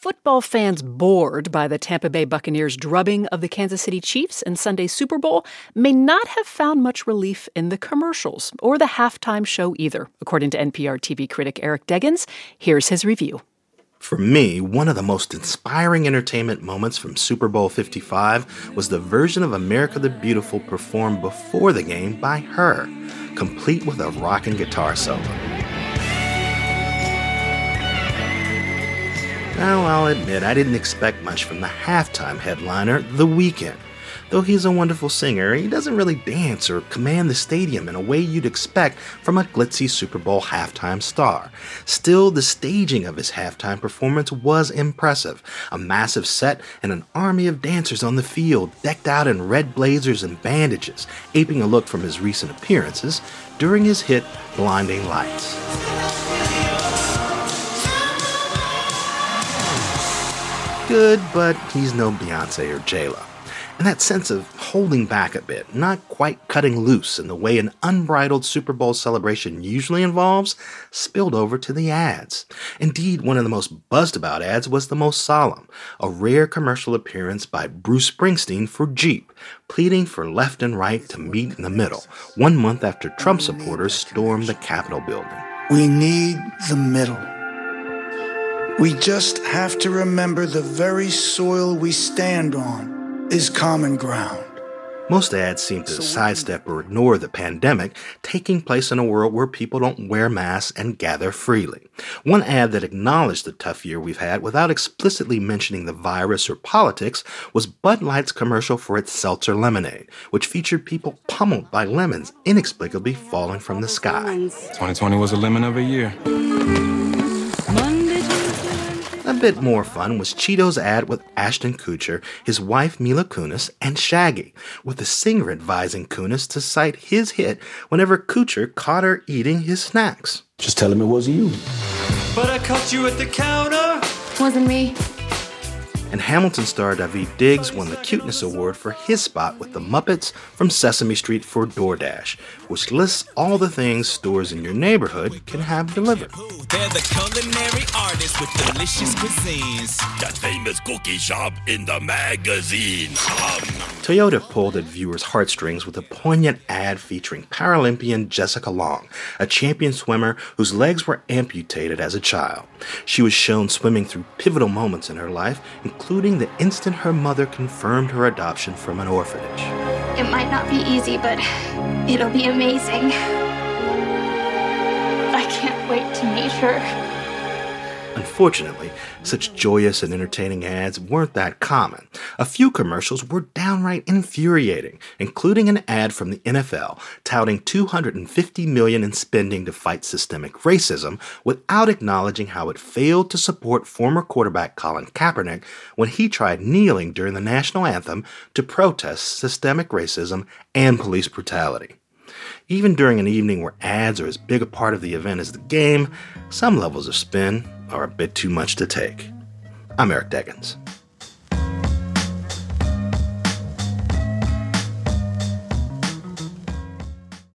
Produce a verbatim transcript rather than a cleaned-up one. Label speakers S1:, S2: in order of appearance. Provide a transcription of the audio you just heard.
S1: football fans bored by the Tampa Bay Buccaneers' drubbing of the Kansas City Chiefs in Sunday's Super Bowl may not have found much relief in the commercials or the halftime show either, according to N P R T V critic Eric Deggans. Here's his review.
S2: For me, one of the most inspiring entertainment moments from Super Bowl fifty-five was the version of America the Beautiful performed before the game by her, complete with a rockin' guitar solo. Now, I'll admit I didn't expect much from the halftime headliner, The Weeknd. Though he's a wonderful singer, he doesn't really dance or command the stadium in a way you'd expect from a glitzy Super Bowl halftime star. Still, the staging of his halftime performance was impressive. A massive set and an army of dancers on the field, decked out in red blazers and bandages, aping a look from his recent appearances during his hit Blinding Lights. Good, but he's no Beyonce or J-Lo. And that sense of holding back a bit, not quite cutting loose in the way an unbridled Super Bowl celebration usually involves, spilled over to the ads. Indeed, one of the most buzzed about ads was the most solemn, a rare commercial appearance by Bruce Springsteen for Jeep, pleading for left and right to meet in the middle, one month after Trump supporters stormed the Capitol building.
S3: We need the middle. We just have to remember the very soil we stand on is common ground.
S2: Most ads seem to sidestep or ignore the pandemic taking place in a world where people don't wear masks and gather freely. One ad that acknowledged the tough year we've had without explicitly mentioning the virus or politics was Bud Light's commercial for its seltzer lemonade, which featured people pummeled by lemons inexplicably falling from the sky.
S4: twenty twenty was a lemon of a year.
S2: A bit more fun was Cheetos' ad with Ashton Kutcher, his wife Mila Kunis, and Shaggy, with the singer advising Kunis to cite his hit whenever Kutcher caught her eating his snacks.
S5: Just tell him it wasn't you.
S6: But I caught you at the counter.
S7: Wasn't me.
S2: And Hamilton star Daveed Diggs won the Cuteness Award for his spot with the Muppets from Sesame Street for DoorDash, which lists all the things stores in your neighborhood can have delivered.
S8: They're the culinary artists with delicious cuisines.
S9: That famous cookie shop in the magazine.
S2: Toyota pulled at viewers' heartstrings with a poignant ad featuring Paralympian Jessica Long, a champion swimmer whose legs were amputated as a child. She was shown swimming through pivotal moments in her life, including the instant her mother confirmed her adoption from an orphanage.
S7: It might not be easy, but it'll be amazing. I can't wait to meet her.
S2: Unfortunately, such joyous and entertaining ads weren't that common. A few commercials were downright infuriating, including an ad from the N F L touting two hundred fifty million dollars in spending to fight systemic racism without acknowledging how it failed to support former quarterback Colin Kaepernick when he tried kneeling during the national anthem to protest systemic racism and police brutality. Even during an evening where ads are as big a part of the event as the game, some levels of spin are a bit too much to take. I'm Eric Deggans.